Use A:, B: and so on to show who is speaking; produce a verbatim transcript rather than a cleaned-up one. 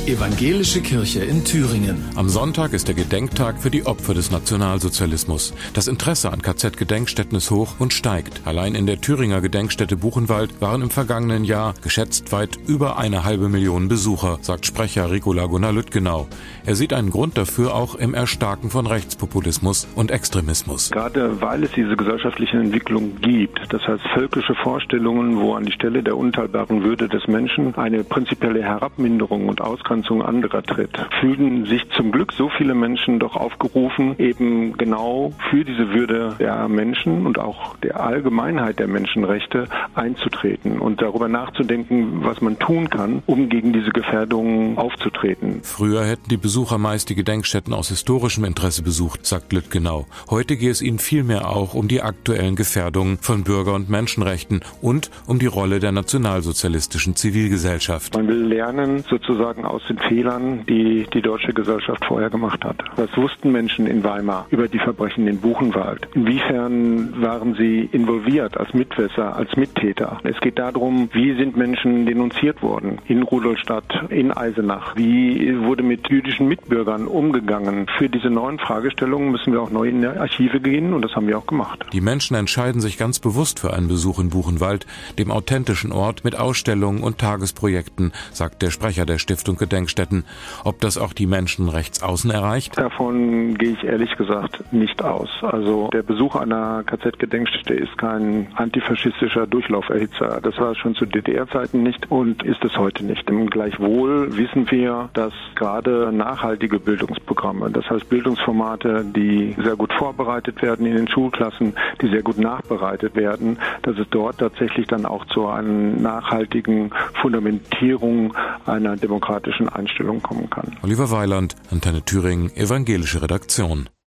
A: Evangelische Kirche in Thüringen.
B: Am Sonntag ist der Gedenktag für die Opfer des Nationalsozialismus. Das Interesse an K Z-Gedenkstätten ist hoch und steigt. Allein in der Thüringer Gedenkstätte Buchenwald waren im vergangenen Jahr geschätzt weit über eine halbe Million Besucher, sagt Sprecher Ricola Gunnar Lüttgenau. Er sieht einen Grund dafür auch im Erstarken von Rechtspopulismus und Extremismus.
C: Gerade weil es diese gesellschaftliche Entwicklung gibt, das heißt völkische Vorstellungen, wo an die Stelle der unteilbaren Würde des Menschen eine prinzipielle Herabminderung und Ausgrenzung anderer tritt, fühlen sich zum Glück so viele Menschen doch aufgerufen, eben genau für diese Würde der Menschen und auch der Allgemeinheit der Menschenrechte einzutreten und darüber nachzudenken, was man tun kann, um gegen diese Gefährdungen aufzutreten.
B: Früher hätten die Besucher meist die Gedenkstätten aus historischem Interesse besucht, sagt Lüttgenau. Heute gehe es ihnen vielmehr auch um die aktuellen Gefährdungen von Bürger- und Menschenrechten und um die Rolle der nationalsozialistischen Zivilgesellschaft.
C: Man will lernen sozusagen aus den Fehlern, die die deutsche Gesellschaft vorher gemacht hat. Was wussten Menschen in Weimar über die Verbrechen in Buchenwald? Inwiefern waren sie involviert als Mitwisser, als Mittäter? Es geht darum, wie sind Menschen denunziert worden in Rudolstadt, in Eisenach? Wie wurde mit jüdischen Mitbürgern umgegangen? Für diese neuen Fragestellungen müssen wir auch neu in die Archive gehen und das haben wir auch gemacht.
B: Die Menschen entscheiden sich ganz bewusst für einen Besuch in Buchenwald, dem authentischen Ort mit Ausstellungen und Tagesprojekten, sagt der Sprecher der Stiftung Gedenkstätten. Ob das auch die Menschen rechts außen erreicht?
C: Davon gehe ich ehrlich gesagt nicht aus. Also der Besuch einer K Z-Gedenkstätte ist kein antifaschistischer Durchlauferhitzer. Das war es schon zu D D R-Zeiten nicht und ist es heute nicht. Gleichwohl wissen wir, dass gerade nachhaltige Bildungsprogramme, das heißt Bildungsformate, die sehr gut vorbereitet werden in den Schulklassen, die sehr gut nachbereitet werden, dass es dort tatsächlich dann auch zu einer nachhaltigen Fundamentierung einer demokratischen Einstellung kommen kann.
B: Oliver Weiland, Antenne Thüringen, Evangelische Redaktion.